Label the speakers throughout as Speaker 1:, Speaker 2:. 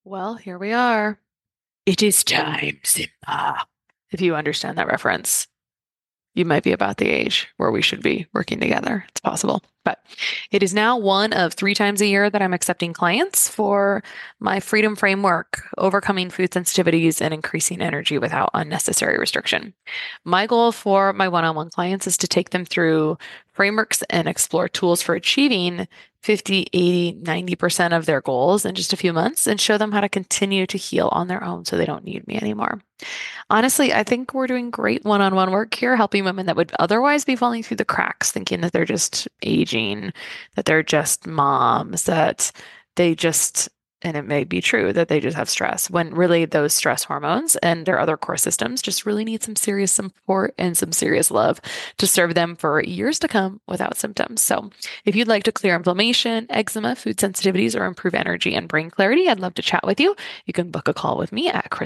Speaker 1: Well, here we are. It is time, Simba. If you understand that reference, you might be about the age where we should be working together. It's possible. But it is now one of 3 times a year that I'm accepting clients for my Freedom Framework, overcoming food sensitivities and increasing energy without unnecessary restriction. My goal for my one-on-one clients is to take them through frameworks and explore tools for achieving 50, 80, 90% of their goals in just a few months and show them how to continue to heal on their own so they don't need me anymore. Honestly, I think we're doing great one-on-one work here, helping women that would otherwise be falling through the cracks, thinking that they're just aging, that they're just moms, that they just, and it may be true that they just have stress, when really those stress hormones and their other core systems just really need some serious support and some serious love to serve them for years to come without symptoms. So if you'd like to clear inflammation, eczema, food sensitivities, or improve energy and brain clarity, I'd love to chat with you. You can book a call with me at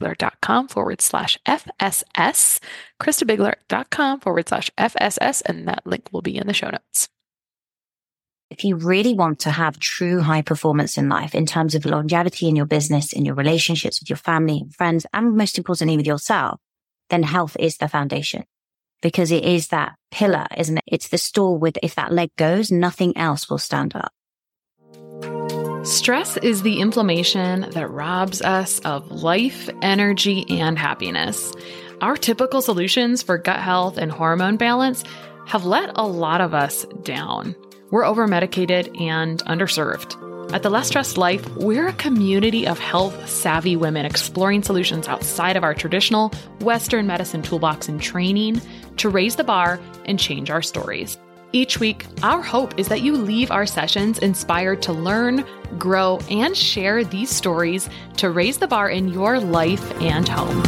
Speaker 1: KristaBigler.com/FSS, KristaBigler.com/FSS, and that link will be in the show notes.
Speaker 2: If you really want to have true high performance in life in terms of longevity in your business, in your relationships with your family and friends, and most importantly with yourself, then health is the foundation because it is that pillar, isn't it? It's the store with, if that leg goes, nothing else will stand up.
Speaker 1: Stress is the inflammation that robs us of life, energy, and happiness. Our typical solutions for gut health and hormone balance have let a lot of us down. We're over-medicated and underserved. At The Less Stressed Life, we're a community of health-savvy women exploring solutions outside of our traditional Western medicine toolbox and training to raise the bar and change our stories. Each week, our hope is that you leave our sessions inspired to learn, grow, and share these stories to raise the bar in your life and home.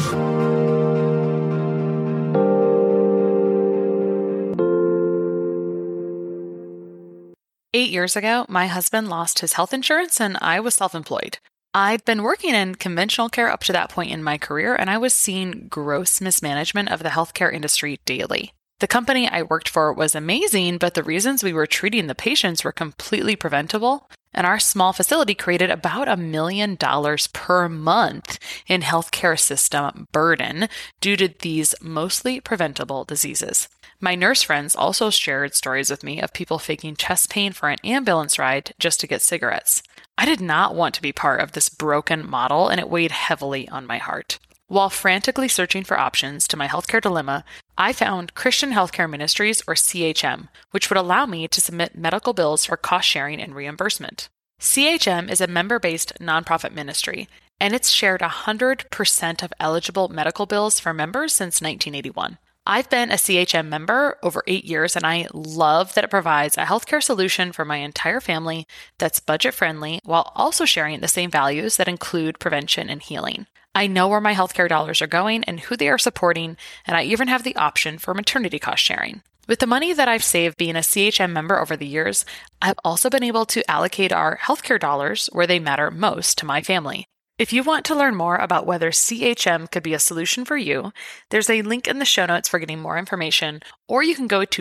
Speaker 1: Eight years ago, my husband lost his health insurance and I was self-employed. I'd been working in conventional care up to that point in my career, and I was seeing gross mismanagement of the healthcare industry daily. The company I worked for was amazing, but the reasons we were treating the patients were completely preventable, and our small facility created about $1 million per month in healthcare system burden due to these mostly preventable diseases. My nurse friends also shared stories with me of people faking chest pain for an ambulance ride just to get cigarettes. I did not want to be part of this broken model, and it weighed heavily on my heart. While frantically searching for options to my healthcare dilemma, I found Christian Healthcare Ministries, or CHM, which would allow me to submit medical bills for cost sharing and reimbursement. CHM is a member-based nonprofit ministry, and it's shared 100% of eligible medical bills for members since 1981. I've been a CHM member over 8 years, and I love that it provides a healthcare solution for my entire family that's budget-friendly while also sharing the same values that include prevention and healing. I know where my healthcare dollars are going and who they are supporting, and I even have the option for maternity cost sharing. With the money that I've saved being a CHM member over the years, I've also been able to allocate our healthcare dollars where they matter most to my family. If you want to learn more about whether CHM could be a solution for you, there's a link in the show notes for getting more information, or you can go to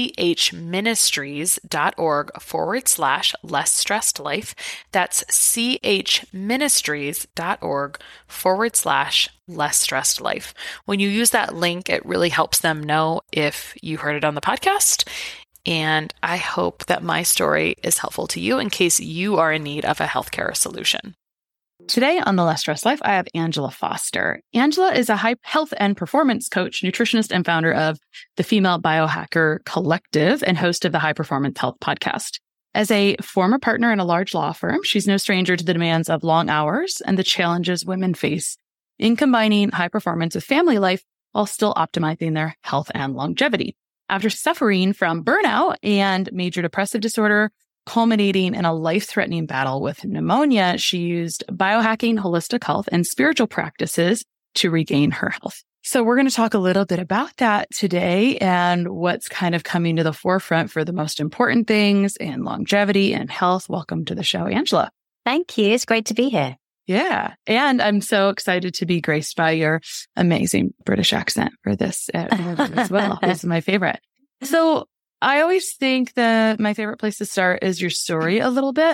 Speaker 1: chministries.org/less-stressed-life. That's chministries.org/less-stressed-life. When you use that link, it really helps them know if you heard it on the podcast. And I hope that my story is helpful to you in case you are in need of a healthcare solution.
Speaker 3: Today on The Less Stressed Life, I have Angela Foster. Angela is a high health and performance coach, nutritionist, and founder of the Female Biohacker Collective and host of the High Performance Health podcast. As a former partner in a large law firm, she's no stranger to the demands of long hours and the challenges women face in combining high performance with family life while still optimizing their health and longevity. After suffering from burnout and major depressive disorder, culminating in a life-threatening battle with pneumonia, she used biohacking, holistic health, and spiritual practices to regain her health. So we're going to talk a little bit about that today and what's kind of coming to the forefront for the most important things in longevity and health. Welcome to the show, Angela.
Speaker 2: Thank you. It's great to be here.
Speaker 3: Yeah. And I'm so excited to be graced by your amazing British accent for this as well. This is my favorite. So I always think that my favorite place to start is your story a little bit.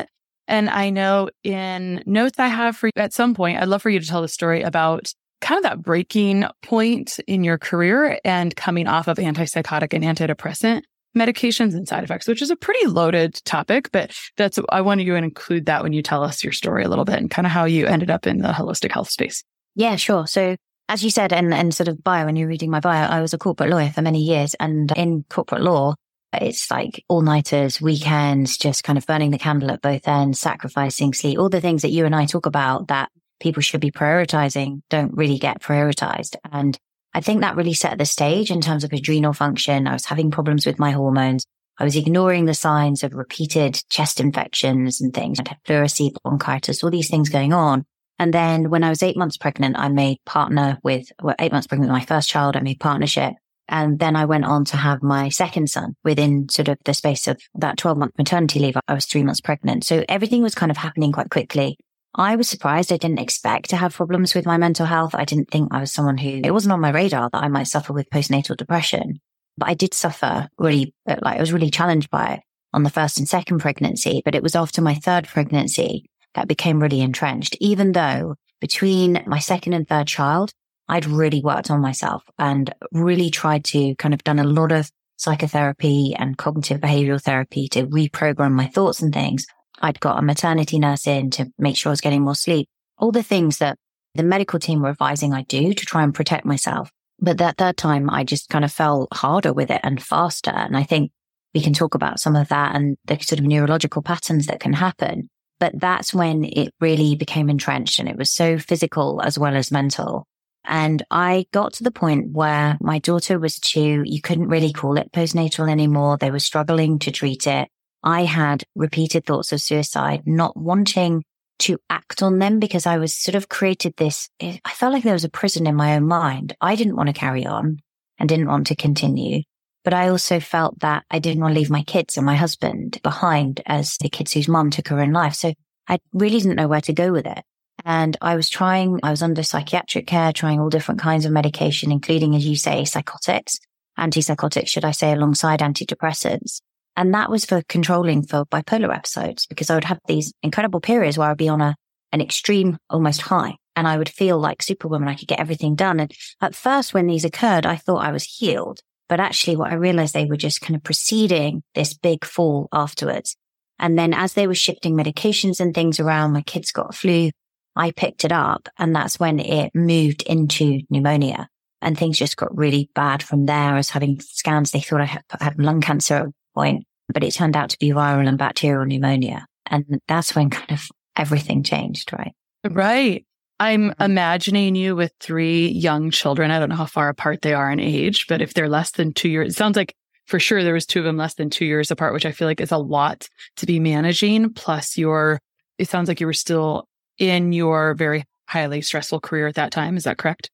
Speaker 3: And I know in notes I have for you at some point, I'd love for you to tell the story about kind of that breaking point in your career and coming off of antipsychotic and antidepressant medications and side effects, which is a pretty loaded topic, but I want you to include that when you tell us your story a little bit and kind of how you ended up in the holistic health space.
Speaker 2: Yeah, sure. So as you said, and sort of bio, when you're reading my bio, I was a corporate lawyer for many years. And in corporate law, it's like all-nighters, weekends, just kind of burning the candle at both ends, sacrificing sleep, all the things that you and I talk about that people should be prioritizing don't really get prioritized. And I think that really set the stage in terms of adrenal function. I was having problems with my hormones. I was ignoring the signs of repeated chest infections and things. I had pleurisy, bronchitis, all these things going on. And then when I was 8 months pregnant, I made 8 months pregnant with my first child, I made partnership. And then I went on to have my second son within sort of the space of that 12-month maternity leave. I was 3 months pregnant. So everything was kind of happening quite quickly. I was surprised. I didn't expect to have problems with my mental health. I didn't think I was someone it wasn't on my radar that I might suffer with postnatal depression. But I did suffer really, I was really challenged by it on the first and second pregnancy. But it was after my third pregnancy that became really entrenched, even though between my second and third child, I'd really worked on myself and really tried to kind of done a lot of psychotherapy and cognitive behavioral therapy to reprogram my thoughts and things. I'd got a maternity nurse in to make sure I was getting more sleep, all the things that the medical team were advising I do to try and protect myself. But that third time, I just kind of fell harder with it and faster. And I think we can talk about some of that and the sort of neurological patterns that can happen. But that's when it really became entrenched, and it was so physical as well as mental. And I got to the point where my daughter was 2. You couldn't really call it postnatal anymore. They were struggling to treat it. I had repeated thoughts of suicide, not wanting to act on them because I was sort of created this. I felt like there was a prison in my own mind. I didn't want to carry on and didn't want to continue. But I also felt that I didn't want to leave my kids and my husband behind as the kids whose mum took her own life. So I really didn't know where to go with it. And I was under psychiatric care, trying all different kinds of medication, including, as you say, antipsychotics, should I say, alongside antidepressants. And that was for controlling for bipolar episodes, because I would have these incredible periods where I'd be on an extreme, almost high, and I would feel like Superwoman. I could get everything done. And at first, when these occurred, I thought I was healed. But actually, what I realized, they were just kind of preceding this big fall afterwards. And then as they were shifting medications and things around, my kids got flu. I picked it up, and that's when it moved into pneumonia. And things just got really bad from there. I was having scans. They thought I had lung cancer at one point, but it turned out to be viral and bacterial pneumonia. And that's when kind of everything changed, right?
Speaker 3: Right. I'm imagining you with 3 young children. I don't know how far apart they are in age, but if they're less than 2 years, it sounds like for sure there was 2 of them less than 2 years apart, which I feel like is a lot to be managing. Plus it sounds like you were still in your very highly stressful career at that time. Is that correct?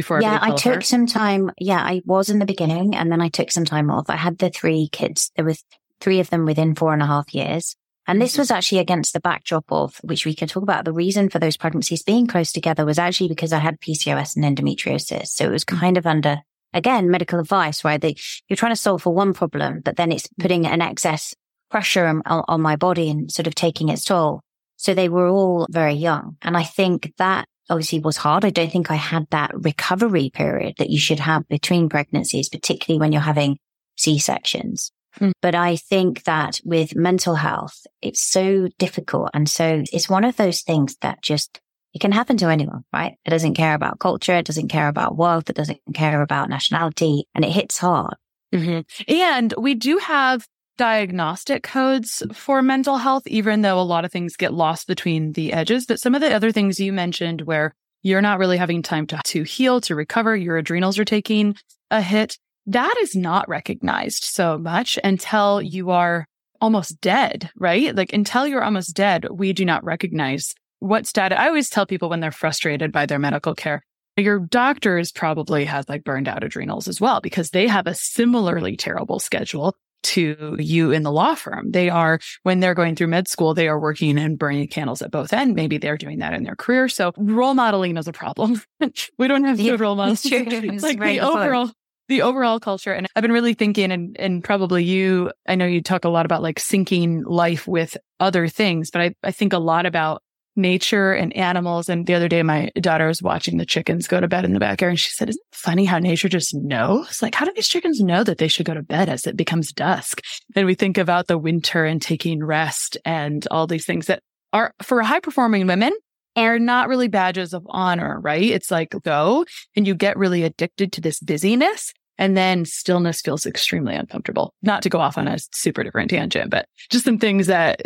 Speaker 2: I took some time. Yeah, I was in the beginning, and then I took some time off. I had the 3 kids. There was 3 of them within 4.5 years. And this was actually against the backdrop of, which we can talk about, the reason for those pregnancies being close together was actually because I had PCOS and endometriosis. So it was kind of under, again, medical advice, right? You're trying to solve for one problem, but then it's putting an excess pressure on my body and sort of taking its toll. So they were all very young. And I think that obviously was hard. I don't think I had that recovery period that you should have between pregnancies, particularly when you're having C-sections. But I think that with mental health, it's so difficult. And so it's one of those things that it can happen to anyone, right? It doesn't care about culture. It doesn't care about wealth. It doesn't care about nationality. And it hits hard.
Speaker 3: Mm-hmm. And we do have diagnostic codes for mental health, even though a lot of things get lost between the edges. But some of the other things you mentioned where you're not really having time to heal, to recover, your adrenals are taking a hit, that is not recognized so much until you are almost dead, right? Like until you're almost dead, we do not recognize what status. I always tell people when they're frustrated by their medical care, your doctors probably has like burned out adrenals as well, because they have a similarly terrible schedule to you in the law firm. They are, when they're going through med school, they are working and burning candles at both ends. Maybe they're doing that in their career. So role modeling is a problem. We don't have good role models.
Speaker 2: It's
Speaker 3: like the overall, the overall culture. And I've been really thinking, and probably you, I know you talk a lot about like syncing life with other things, but I think a lot about nature and animals. And the other day, my daughter was watching the chickens go to bed in the backyard. And she said, isn't it funny how nature just knows? Like, how do these chickens know that they should go to bed as it becomes dusk? And we think about the winter and taking rest and all these things that are, for high performing women, are not really badges of honor, right? It's like go and you get really addicted to this busyness, and then stillness feels extremely uncomfortable. Not to go off on a super different tangent, but just some things that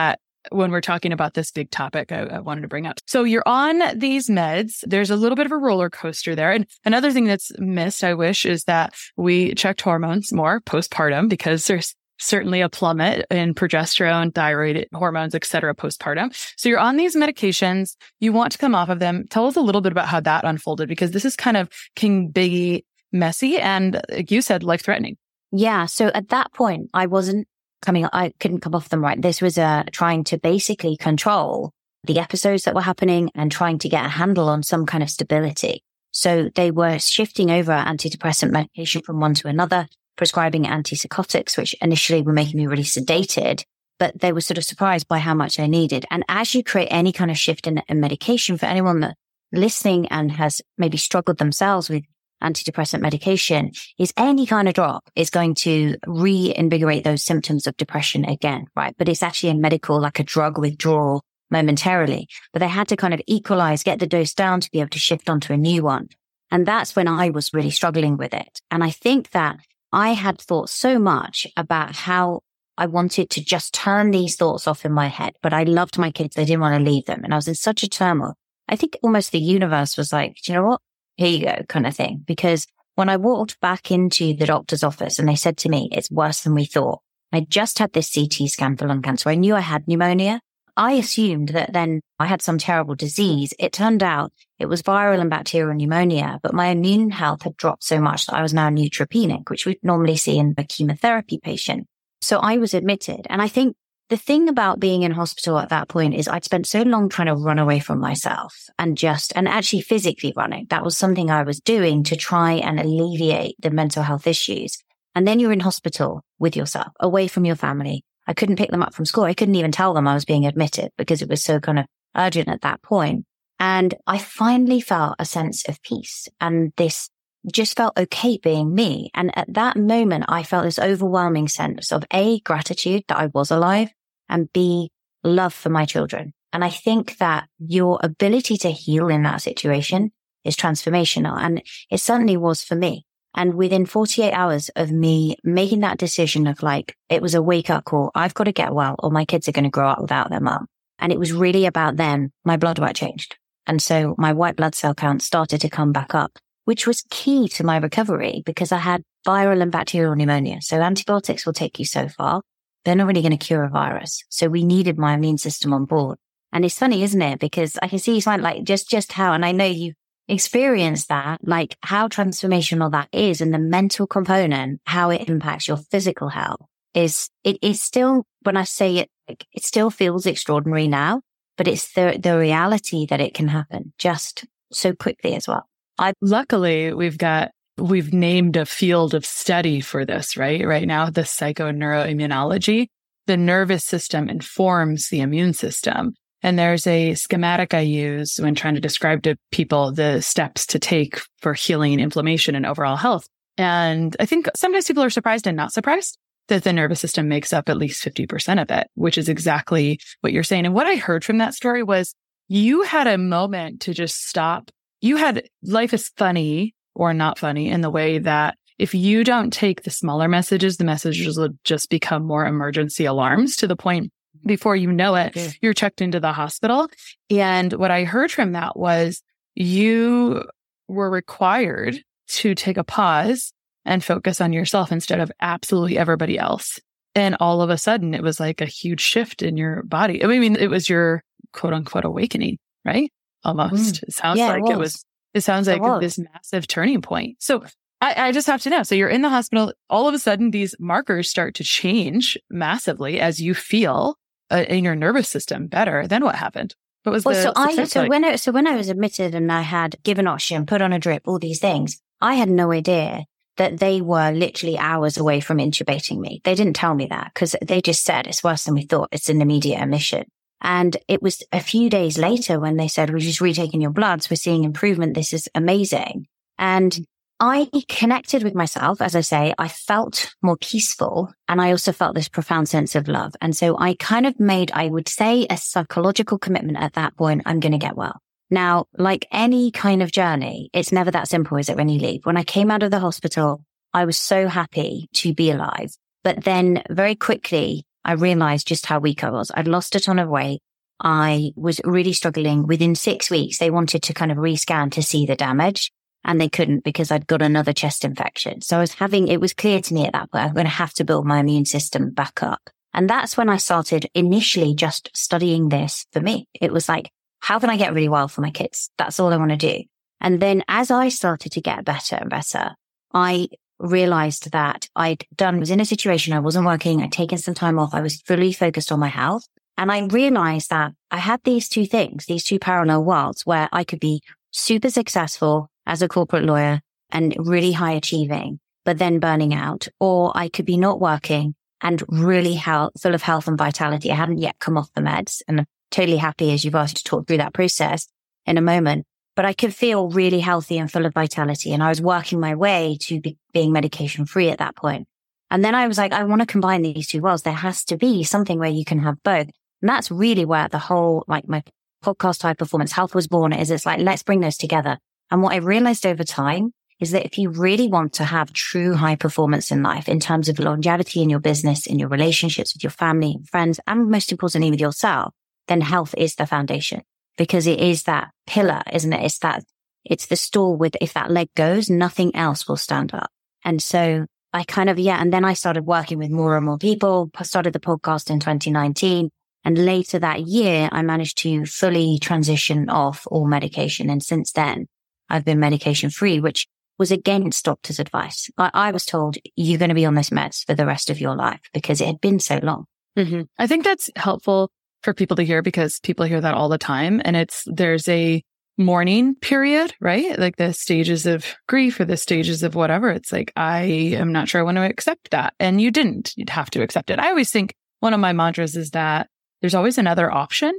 Speaker 3: when we're talking about this big topic, I wanted to bring up. So you're on these meds. There's a little bit of a roller coaster there. And another thing that's missed, I wish, is that we checked hormones more postpartum, because there's certainly a plummet in progesterone, thyroid hormones, et cetera, postpartum. So you're on these medications. You want to come off of them. Tell us a little bit about how that unfolded, because this is kind of king biggie messy and, like you said, life-threatening.
Speaker 2: Yeah. So at that point, I couldn't come off them right. This was trying to basically control the episodes that were happening and trying to get a handle on some kind of stability. So they were shifting over antidepressant medication from one to another, prescribing antipsychotics, which initially were making me really sedated, but they were sort of surprised by how much I needed. And as you create any kind of shift in medication, for anyone that listening and has maybe struggled themselves with antidepressant medication, is any kind of drop is going to reinvigorate those symptoms of depression again, right? But it's actually a medical, like a drug withdrawal momentarily. But they had to kind of equalize, get the dose down to be able to shift onto a new one. And that's when I was really struggling with it. And I think that I had thought so much about how I wanted to just turn these thoughts off in my head, but I loved my kids. I didn't want to leave them. And I was in such a turmoil. I think almost the universe was like, do you know what? Here you go, kind of thing. Because when I walked back into the doctor's office and they said to me, it's worse than we thought. I just had this CT scan for lung cancer. I knew I had pneumonia. I assumed that then I had some terrible disease. It turned out it was viral and bacterial pneumonia, but my immune health had dropped so much that I was now neutropenic, which we'd normally see in a chemotherapy patient. So I was admitted. And I think the thing about being in hospital at that point is I'd spent so long trying to run away from myself and actually physically running. That was something I was doing to try and alleviate the mental health issues. And then you're in hospital with yourself, away from your family. I couldn't pick them up from school. I couldn't even tell them I was being admitted because it was so kind of urgent at that point. And I finally felt a sense of peace, and this just felt okay being me. And at that moment, I felt this overwhelming sense of A, gratitude that I was alive, and B, love for my children. And I think that your ability to heal in that situation is transformational. And it certainly was for me. And within 48 hours of me making that decision of like, it was a wake up call. I've got to get well or my kids are going to grow up without their mum. And it was really about them. My blood work changed. And so my white blood cell count started to come back up, which was key to my recovery because I had viral and bacterial pneumonia. So antibiotics will take you so far. They're not really going to cure a virus. So we needed my immune system on board. And it's funny, isn't it? Because I can see you find like just how, and I know you experienced that, like how transformational that is, and the mental component, how it impacts your physical health is still, when I say it, like, it still feels extraordinary now, but it's the reality that it can happen just so quickly as well.
Speaker 3: Luckily, we've named a field of study for this, right? Right now, the psychoneuroimmunology. The nervous system informs the immune system. And there's a schematic I use when trying to describe to people the steps to take for healing inflammation and overall health. And I think sometimes people are surprised and not surprised that the nervous system makes up at least 50% of it, which is exactly what you're saying. And what I heard from that story was you had a moment to just stop. You had life is funny or not funny in the way that if you don't take the smaller messages, the messages will just become more emergency alarms to the point before you know it, you're checked into the hospital. And what I heard from that was you were required to take a pause and focus on yourself instead of absolutely everybody else. And all of a sudden, it was like a huge shift in your body. I mean, it was your quote unquote awakening, right? Almost. It sounds like it sounds like this massive turning point. So I just have to know. So you're in the hospital. All of a sudden, these markers start to change massively as you feel in your nervous system better. Then what happened? What was
Speaker 2: when I was admitted and I had given oxygen, put on a drip, all these things, I had no idea that they were literally hours away from intubating me. They didn't tell me that because they just said it's worse than we thought. It's an immediate admission. And it was a few days later when they said, we're just retaking your bloods. We're seeing improvement. This is amazing. And I connected with myself. As I say, I felt more peaceful and I also felt this profound sense of love. And so I kind of made, I would say, a psychological commitment at that point. I'm going to get well. Now, like any kind of journey, it's never that simple, is it, when you leave? When I came out of the hospital, I was so happy to be alive. But then very quickly, I realized just how weak I was. I'd lost a ton of weight. I was really struggling. Within 6 weeks, they wanted to kind of rescan to see the damage. And they couldn't because I'd got another chest infection. So it was clear to me at that point, I'm going to have to build my immune system back up. And that's when I started initially just studying this for me. It was like, how can I get really well for my kids? That's all I want to do. And then as I started to get better and better, I realized that was in a situation I wasn't working. I'd taken some time off. I was fully focused on my health. And I realized that I had these two things, these two parallel worlds where I could be super successful as a corporate lawyer and really high achieving, but then burning out, or I could be not working and really full of health and vitality. I hadn't yet come off the meds, and I'm totally happy, as you've asked, to talk through that process in a moment, but I could feel really healthy and full of vitality. And I was working my way to being medication free at that point. And then I was like, I want to combine these two worlds. There has to be something where you can have both. And that's really where the whole, like my podcast, High Performance Health, was born. It's like, let's bring those together. And what I realized over time is that if you really want to have true high performance in life in terms of longevity in your business, in your relationships with your family and friends, and most importantly with yourself, then health is the foundation, because it is that pillar, isn't it? It's the stool with, if that leg goes, nothing else will stand up. And so I and then I started working with more and more people. I started the podcast in 2019. And later that year, I managed to fully transition off all medication. And since then, I've been medication free, which was against doctor's advice. I was told, you're going to be on this meds for the rest of your life, because it had been so long.
Speaker 3: Mm-hmm. I think that's helpful for people to hear, because people hear that all the time. And there's a mourning period, right? Like the stages of grief or the stages of whatever. It's like, I am not sure I want to accept that. And you'd have to accept it. I always think one of my mantras is that there's always another option.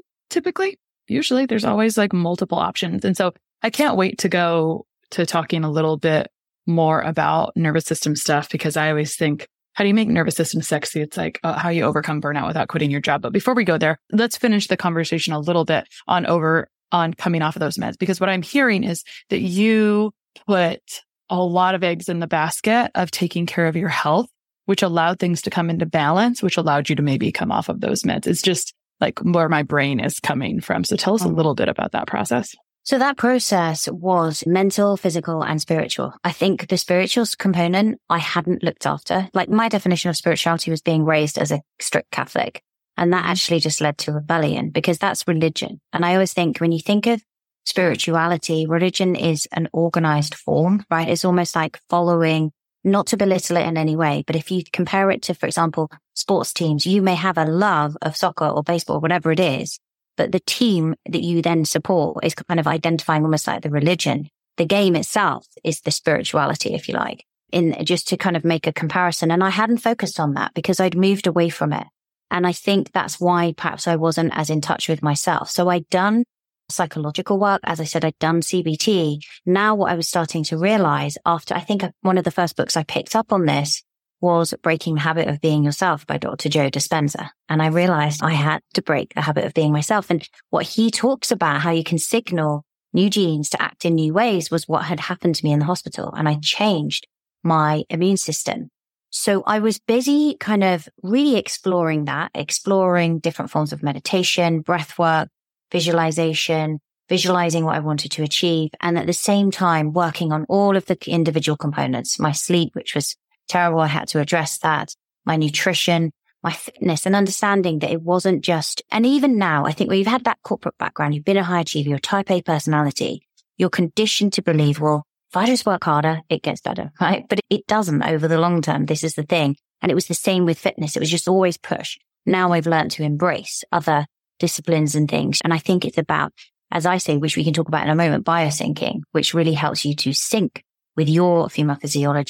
Speaker 3: Usually there's always like multiple options. And so I can't wait to go to talking a little bit more about nervous system stuff, because I always think, how do you make nervous system sexy? It's like how you overcome burnout without quitting your job. But before we go there, let's finish the conversation a little bit on coming off of those meds, because what I'm hearing is that you put a lot of eggs in the basket of taking care of your health, which allowed things to come into balance, which allowed you to maybe come off of those meds. It's just like where my brain is coming from. So tell us a little bit about that process.
Speaker 2: So that process was mental, physical, and spiritual. I think the spiritual component I hadn't looked after. Like my definition of spirituality was being raised as a strict Catholic. And that actually just led to rebellion, because that's religion. And I always think when you think of spirituality, religion is an organized form, right? It's almost like following, not to belittle it in any way, but if you compare it to, for example, sports teams, you may have a love of soccer or baseball, or whatever it is, but the team that you then support is kind of identifying almost like the religion. The game itself is the spirituality, if you like, just to kind of make a comparison. And I hadn't focused on that because I'd moved away from it. And I think that's why perhaps I wasn't as in touch with myself. So I'd done psychological work. As I said, I'd done CBT. Now what I was starting to realize after, I think one of the first books I picked up on this was Breaking the Habit of Being Yourself by Dr. Joe Dispenza. And I realized I had to break the habit of being myself. And what he talks about, how you can signal new genes to act in new ways, was what had happened to me in the hospital. And I changed my immune system. So I was busy kind of really exploring different forms of meditation, breath work, visualizing what I wanted to achieve. And at the same time, working on all of the individual components, my sleep, which was terrible. I had to address that, my nutrition, my fitness, and understanding that it wasn't just, and even now, I think when you've had that corporate background, you've been a high achiever, you're type A personality, you're conditioned to believe, well, if I just work harder, it gets better, right? But it doesn't over the long term. This is the thing. And it was the same with fitness. It was just always push. Now I've learned to embrace other disciplines and things. And I think it's about, as I say, which we can talk about in a moment, biosyncing, which really helps you to sync with your female physiology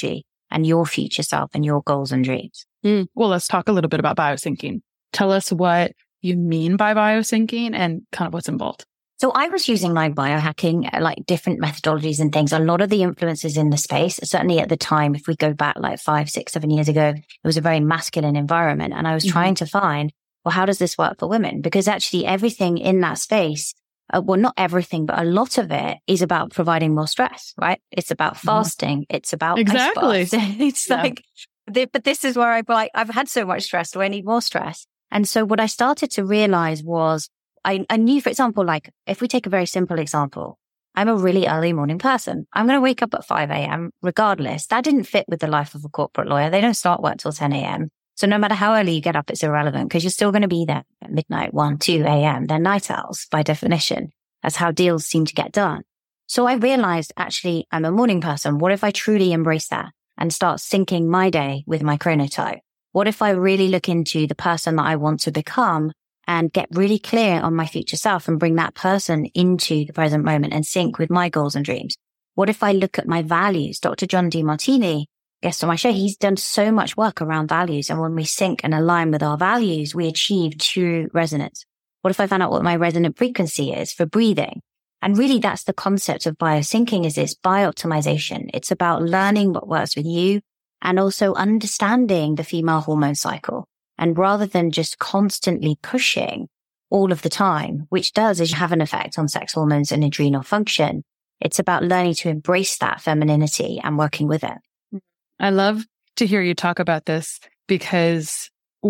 Speaker 2: and your future self and your goals and dreams.
Speaker 3: Well, let's talk a little bit about biosyncing. Tell us what you mean by biosyncing and kind of what's involved.
Speaker 2: So I was using like biohacking, like different methodologies and things. A lot of the influences in the space, certainly at the time, if we go back like 5, 6, 7 years ago, it was a very masculine environment. And I was trying to find, well, how does this work for women? Because actually everything in that space, well, not everything, but a lot of it is about providing more stress, right? It's about fasting. It's about
Speaker 3: exactly.
Speaker 2: It's like, but this is where I've had so much stress. Do I need more stress? And so what I started to realize was I knew, for example, like if we take a very simple example, I'm a really early morning person. I'm going to wake up at 5 a.m. regardless. That didn't fit with the life of a corporate lawyer. They don't start work till 10 a.m. So no matter how early you get up, it's irrelevant because you're still going to be there at midnight, 1, 2 a.m. They're night owls by definition. That's how deals seem to get done. So I realized actually I'm a morning person. What if I truly embrace that and start syncing my day with my chronotype? What if I really look into the person that I want to become and get really clear on my future self and bring that person into the present moment and sync with my goals and dreams? What if I look at my values? Dr. John Demartini, guest on my show, he's done so much work around values. And when we sync and align with our values, we achieve true resonance. What if I found out what my resonant frequency is for breathing? And really that's the concept of biosyncing is this biooptimization. It's about learning what works with you and also understanding the female hormone cycle. And rather than just constantly pushing all of the time, which does is have an effect on sex hormones and adrenal function, it's about learning to embrace that femininity and working with it.
Speaker 3: I love to hear you talk about this because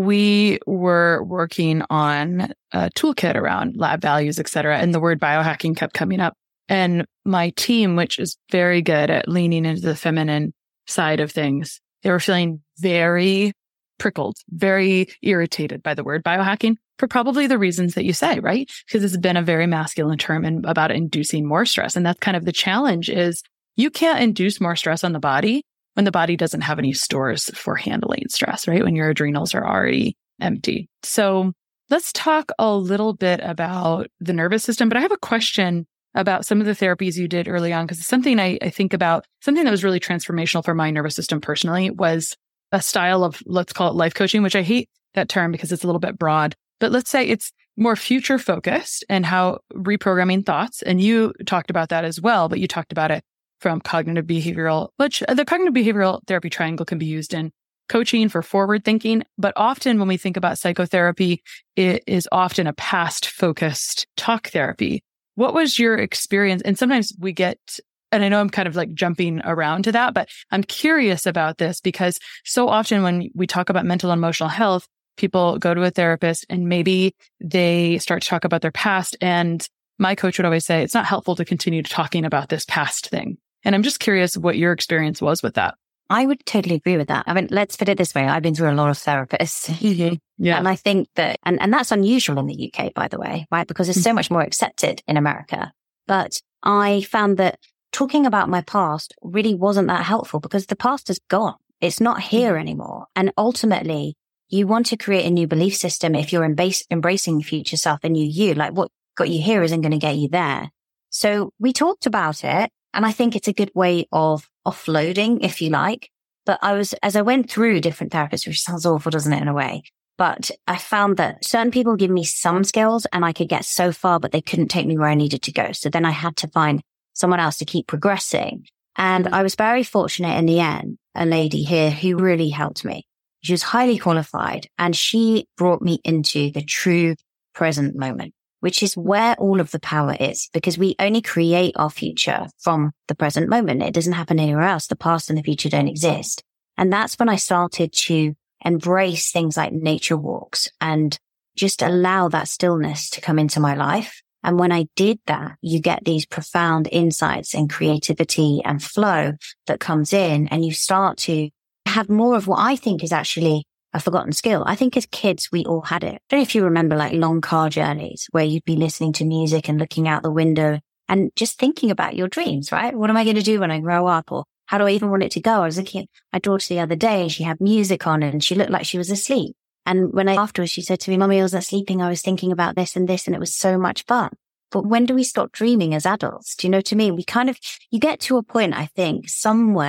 Speaker 3: we were working on a toolkit around lab values, et cetera, and the word biohacking kept coming up. And my team, which is very good at leaning into the feminine side of things, they were feeling very prickled, very irritated by the word biohacking for probably the reasons that you say, right? Because it's been a very masculine term and about inducing more stress. And that's kind of the challenge is you can't induce more stress on the body when the body doesn't have any stores for handling stress, right? When your adrenals are already empty. So let's talk a little bit about the nervous system, but I have a question about some of the therapies you did early on, because it's something I think about, something that was really transformational for my nervous system personally was a style of, let's call it life coaching, which I hate that term because it's a little bit broad, but let's say it's more future focused and how reprogramming thoughts. And you talked about that as well, but you talked about it from cognitive behavioral, which the cognitive behavioral therapy triangle can be used in coaching for forward thinking. But often when we think about psychotherapy, it is often a past focused talk therapy. What was your experience? And sometimes we get, and I know I'm kind of like jumping around to that, but I'm curious about this because so often when we talk about mental and emotional health, people go to a therapist and maybe they start to talk about their past. And my coach would always say, it's not helpful to continue talking about this past thing. And I'm just curious what your experience was with that.
Speaker 2: I would totally agree with that. I mean, let's put it this way. I've been through a lot of therapists.
Speaker 3: Mm-hmm. Yeah.
Speaker 2: And I think that, and that's unusual in the UK, by the way, right? Because it's so much more accepted in America. But I found that talking about my past really wasn't that helpful because the past is gone. It's not here anymore. And ultimately, you want to create a new belief system if you're embracing future self, a new you. Like what got you here isn't going to get you there. So we talked about it. And I think it's a good way of offloading, if you like. But as I went through different therapists, which sounds awful, doesn't it, in a way? But I found that certain people give me some skills and I could get so far, but they couldn't take me where I needed to go. So then I had to find someone else to keep progressing. And I was very fortunate in the end, a lady here who really helped me. She was highly qualified and she brought me into the true present moment, which is where all of the power is, because we only create our future from the present moment. It doesn't happen anywhere else. The past and the future don't exist. And that's when I started to embrace things like nature walks and just allow that stillness to come into my life. And when I did that, you get these profound insights and creativity and flow that comes in, and you start to have more of what I think is actually a forgotten skill. I think as kids, we all had it. I don't know if you remember like long car journeys where you'd be listening to music and looking out the window and just thinking about your dreams, right? What am I going to do when I grow up? Or how do I even want it to go? I was looking at my daughter the other day and she had music on and she looked like she was asleep. And afterwards she said to me, Mummy, I wasn't sleeping. I was thinking about this and this and it was so much fun. But when do we stop dreaming as adults? Do you know what I mean? You get to a point, I think, somewhere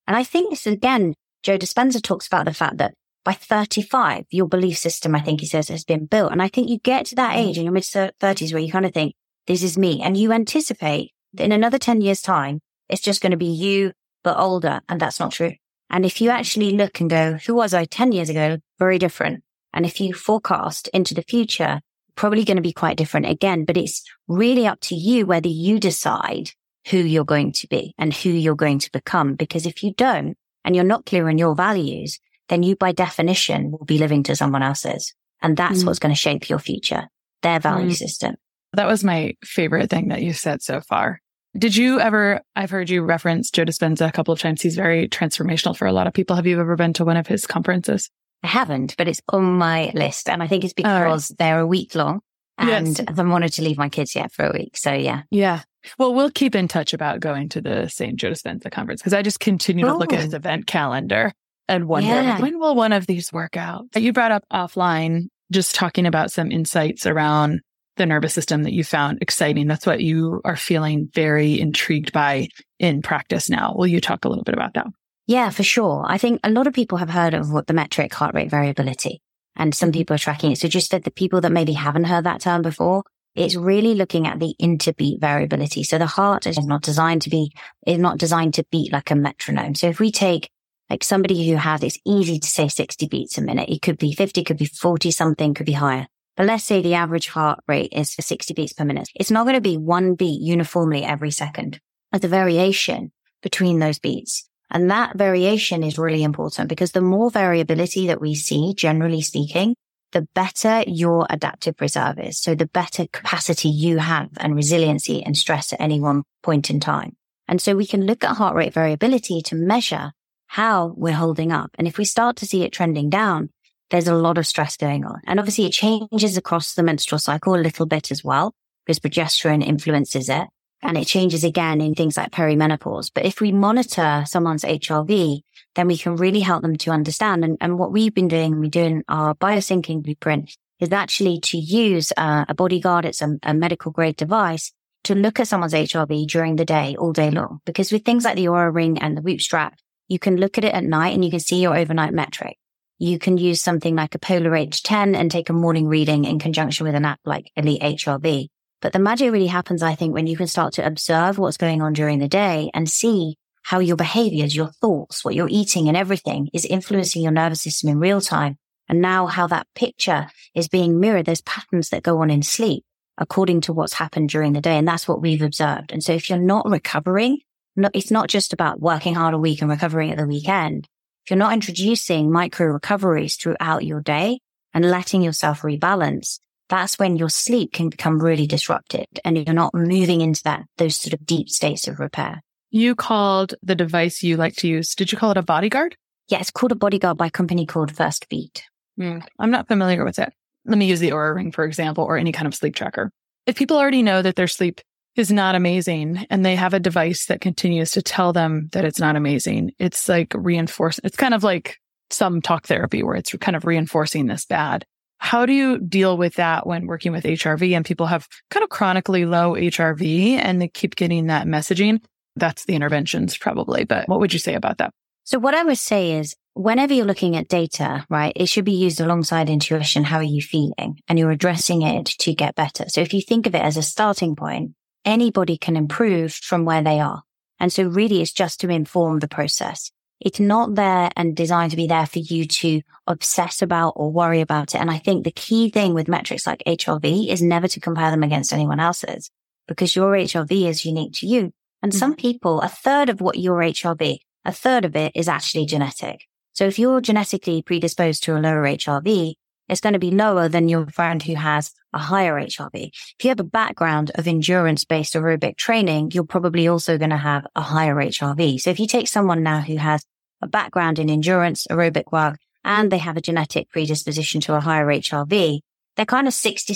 Speaker 2: And I think this, again, Joe Dispenza talks about the fact that by 35, your belief system, I think he says, has been built. And I think you get to that age in your mid-30s where you kind of think, this is me. And you anticipate that in another 10 years' time, it's just going to be you, but older. And that's not true. And if you actually look and go, who was I 10 years ago? Very different. And if you forecast into the future, probably going to be quite different again. But it's really up to you whether you decide who you're going to be and who you're going to become. Because if you don't, and you're not clear on your values, then you by definition will be living to someone else's. And that's what's going to shape your future, their value system.
Speaker 3: That was my favorite thing that you said so far. Did you ever, I've heard you reference Joe Dispenza a couple of times. He's very transformational for a lot of people. Have you ever been to one of his conferences?
Speaker 2: I haven't, but it's on my list. And I think it's because they're a week long and I haven't wanted to leave my kids yet for a week. So yeah.
Speaker 3: Yeah. Well, we'll keep in touch about going to the same Joe Dispenza conference because I just continue to look at his event calendar and wonder when will one of these work out? You brought up offline, just talking about some insights around the nervous system that you found exciting. That's what you are feeling very intrigued by in practice now. Will you talk a little bit about that?
Speaker 2: Yeah, for sure. I think a lot of people have heard of what the metric heart rate variability, and some people are tracking it. So just that the people that maybe haven't heard that term before, it's really looking at the interbeat variability. So the heart is not designed to beat like a metronome. So if we take like somebody who has, it's easy to say 60 beats a minute. It could be 50, could be 40 something, could be higher. But let's say the average heart rate is 60 beats per minute. It's not going to be one beat uniformly every second. There's a variation between those beats. And that variation is really important because the more variability that we see, generally speaking, the better your adaptive reserve is. So the better capacity you have and resiliency and stress at any one point in time. And so we can look at heart rate variability to measure how we're holding up. And if we start to see it trending down, there's a lot of stress going on. And obviously it changes across the menstrual cycle a little bit as well because progesterone influences it. And it changes again in things like perimenopause. But if we monitor someone's HRV, then we can really help them to understand. And what we've been doing, we do in our biosyncing blueprint, is actually to use a bodyguard. It's a medical grade device to look at someone's HRV during the day, all day long. Because with things like the Oura Ring and the Whoop strap, you can look at it at night and you can see your overnight metric. You can use something like a Polar H10 and take a morning reading in conjunction with an app like Elite HRV. But the magic really happens, I think, when you can start to observe what's going on during the day and see how your behaviors, your thoughts, what you're eating and everything is influencing your nervous system in real time. And now how that picture is being mirrored, those patterns that go on in sleep according to what's happened during the day. And that's what we've observed. And so if you're not recovering, it's not just about working hard a week and recovering at the weekend. If you're not introducing micro recoveries throughout your day and letting yourself rebalance, that's when your sleep can become really disrupted and you're not moving into those sort of deep states of repair.
Speaker 3: You called the device you like to use, did you call it a bodyguard?
Speaker 2: Yeah, it's called a bodyguard by a company called First Beat.
Speaker 3: I'm not familiar with it. Let me use the Oura Ring, for example, or any kind of sleep tracker. If people already know that their sleep is not amazing and they have a device that continues to tell them that it's not amazing, it's like it's kind of like some talk therapy where it's kind of reinforcing this bad. How do you deal with that when working with HRV and people have kind of chronically low HRV and they keep getting that messaging? That's the interventions probably, but what would you say about that?
Speaker 2: So what I would say is whenever you're looking at data, right, it should be used alongside intuition. How are you feeling? And you're addressing it to get better. So if you think of it as a starting point, anybody can improve from where they are. And so really it's just to inform the process. It's not there and designed to be there for you to obsess about or worry about it. And I think the key thing with metrics like HRV is never to compare them against anyone else's because your HRV is unique to you. And some people, a third of what your HRV, a third of it is actually genetic. So if you're genetically predisposed to a lower HRV, it's going to be lower than your friend who has a higher HRV. If you have a background of endurance-based aerobic training, you're probably also going to have a higher HRV. So if you take someone now who has a background in endurance, aerobic work, and they have a genetic predisposition to a higher HRV, they're kind of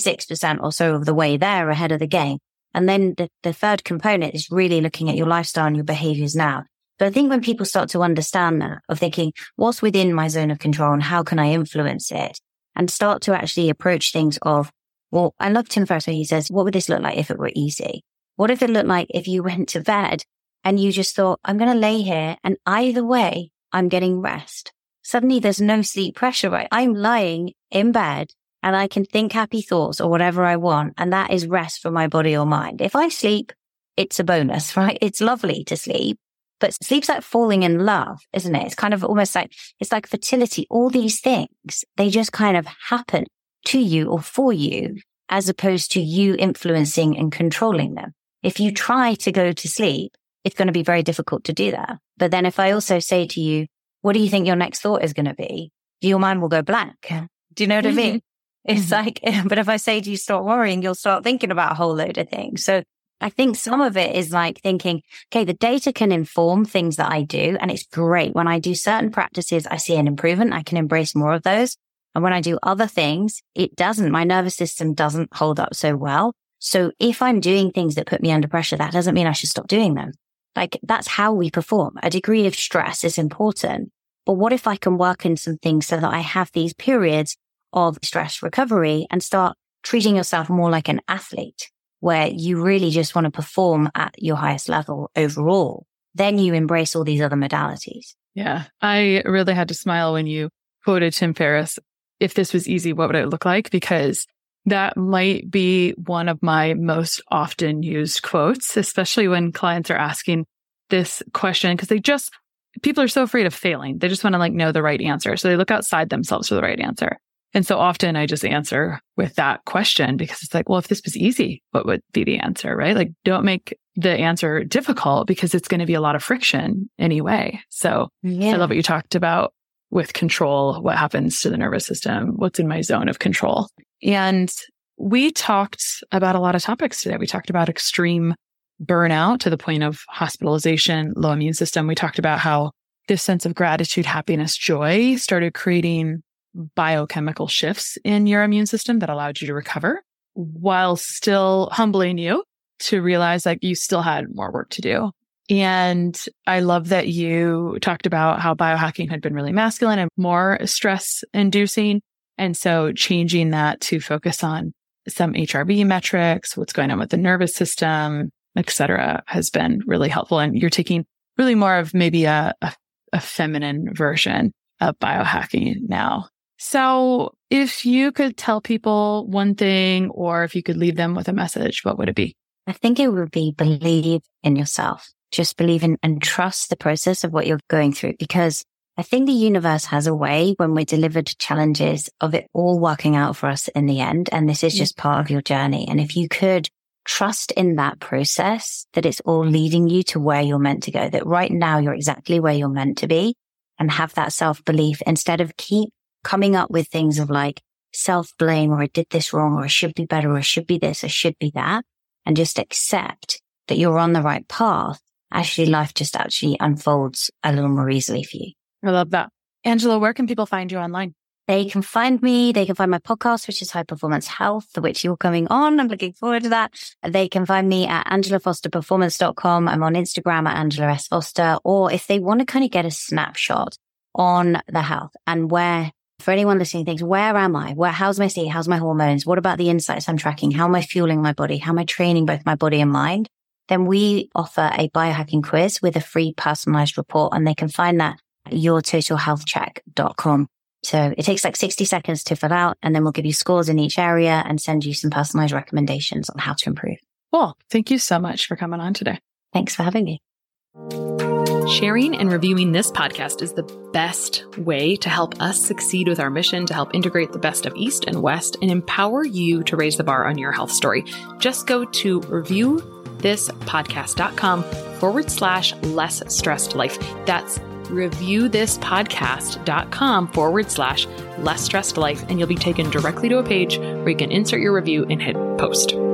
Speaker 2: 66% or so of the way there ahead of the game. And then the third component is really looking at your lifestyle and your behaviors now. But I think when people start to understand that, of thinking, what's within my zone of control and how can I influence it? And start to actually approach things of, well, I love Tim Ferriss where he says, what would this look like if it were easy? What if it looked like if you went to bed and you just thought, I'm going to lay here and either way, I'm getting rest. Suddenly there's no sleep pressure, right? I'm lying in bed and I can think happy thoughts or whatever I want. And that is rest for my body or mind. If I sleep, it's a bonus, right? It's lovely to sleep, but sleep's like falling in love, isn't it? It's kind of almost like, it's like fertility. All these things, they just kind of happen to you or for you, as opposed to you influencing and controlling them. If you try to go to sleep, it's going to be very difficult to do that. But then if I also say to you, what do you think your next thought is going to be? Your mind will go blank. Do you know what I mean? It's like, but if I say to you, stop worrying, you'll start thinking about a whole load of things. So I think some of it is like thinking, okay, the data can inform things that I do. And it's great. When I do certain practices, I see an improvement. I can embrace more of those. And when I do other things, it doesn't. My nervous system doesn't hold up so well. So if I'm doing things that put me under pressure, that doesn't mean I should stop doing them. Like that's how we perform. A degree of stress is important. But what if I can work in some things so that I have these periods of stress recovery and start treating yourself more like an athlete where you really just want to perform at your highest level overall? Then you embrace all these other modalities.
Speaker 3: Yeah. I really had to smile when you quoted Tim Ferriss. If this was easy, what would it look like? Because that might be one of my most often used quotes, especially when clients are asking this question, because people are so afraid of failing. They just want to know the right answer. So they look outside themselves for the right answer. And so often I just answer with that question because it's like, well, if this was easy, what would be the answer, right? Like, don't make the answer difficult because it's going to be a lot of friction anyway. So I love what you talked about with control, what happens to the nervous system, what's in my zone of control. And we talked about a lot of topics today. We talked about extreme burnout to the point of hospitalization, low immune system. We talked about how this sense of gratitude, happiness, joy started creating biochemical shifts in your immune system that allowed you to recover while still humbling you to realize that you still had more work to do. And I love that you talked about how biohacking had been really masculine and more stress inducing. And so changing that to focus on some HRV metrics, what's going on with the nervous system, et cetera, has been really helpful. And you're taking really more of maybe a feminine version of biohacking now. So if you could tell people one thing, or if you could leave them with a message, what would it be?
Speaker 2: I think it would be believe in yourself. Just believe in and trust the process of what you're going through, because I think the universe has a way when we're delivered challenges of it all working out for us in the end. And this is just part of your journey. And if you could trust in that process, that it's all leading you to where you're meant to go, that right now you're exactly where you're meant to be, and have that self-belief instead of keep coming up with things of like self-blame, or I did this wrong, or I should be better, or I should be this, or should be that, and just accept that you're on the right path. Actually, life just actually unfolds a little more easily for you.
Speaker 3: I love that. Angela, where can people find you online?
Speaker 2: They can find me. They can find my podcast, which is High Performance Health, which you're coming on. I'm looking forward to that. They can find me at angelafosterperformance.com. I'm on Instagram at Angela S. Foster. Or if they want to kind of get a snapshot on the health and where, for anyone listening, thinks, where am I? How's my sleep? How's my hormones? What about the insights I'm tracking? How am I fueling my body? How am I training both my body and mind? Then we offer a biohacking quiz with a free personalized report, and they can find that at yourtotalhealthcheck.com. So it takes like 60 seconds to fill out, and then we'll give you scores in each area and send you some personalized recommendations on how to improve.
Speaker 3: Well, thank you so much for coming on today.
Speaker 2: Thanks for having me.
Speaker 1: Sharing and reviewing this podcast is the best way to help us succeed with our mission to help integrate the best of East and West and empower you to raise the bar on your health story. Just go to reviewthispodcast.com/less stressed life. That's reviewthispodcast.com/less stressed life. And you'll be taken directly to a page where you can insert your review and hit post.